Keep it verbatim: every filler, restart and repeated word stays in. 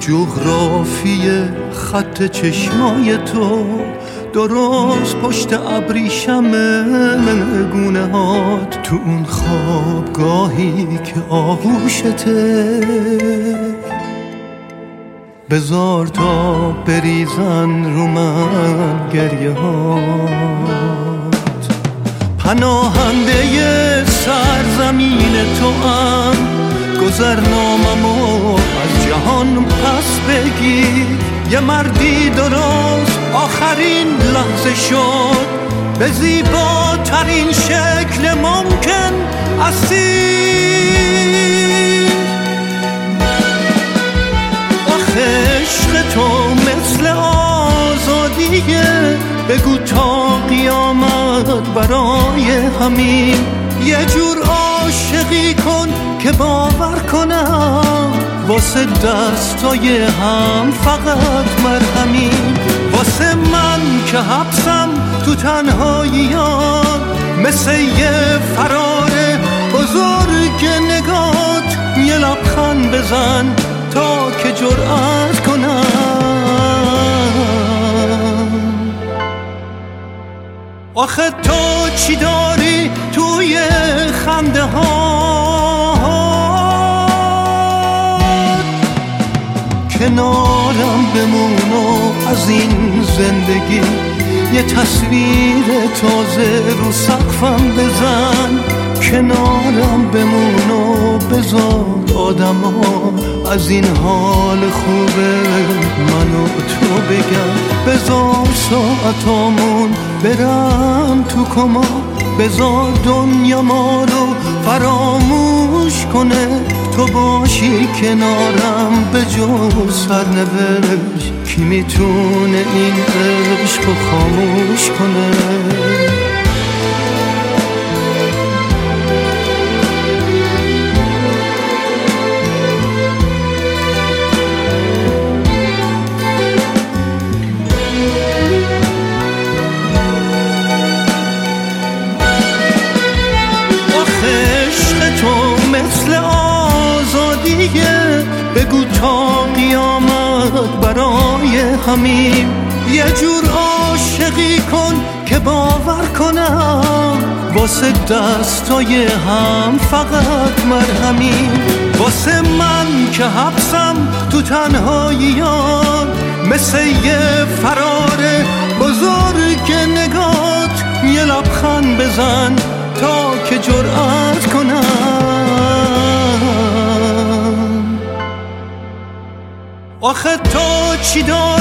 جغرافی خط چشمای تو درست پشت ابریشم گونه هات، تو اون خوابگاهی که آغوشته، بذار تا بریزن رو من گریه هات. پناهنده سرزمین تو هم گذرناممو از جهان پس بگیر. یه مردی درست آخرین لحظه شد، به زیباترین شکل ممکن اسیر. آخه عشق تو مثل آزادیه، بگو تا قیامت برای همین یه جور عاشقی کن که باور کنم واسه دستای هم فقط مرهمی. واسه من که حبسم تو تنهاییات، مثل یه فرار بزرگ نگات، یه لبخند بزن تا که جرأت کنم. آخه تو چی داری توی خنده ها، کنارم بمون و از این زندگی یه تصویر تازه رو سقفم بزن. کنارم بمون و بذار آدم ها از این حال خوبه منو تو بگم. بذار ساعتامون برم تو کما، بذار دنیا ما رو فراموش کنه. تو باشی کنارم به جز سرنوشت، کی میتونه این عشق رو خاموش کنه؟ بگو تا قیامت برای همین یه جور عاشقی کن که باور کنم واسه دستای هم فقط مرهمی. واسه من که حبسم تو تنهاییات، مثل یه فرار بزرگ نگات، یه لبخند بزن تا که جرأت کنم. آخه تو چی داری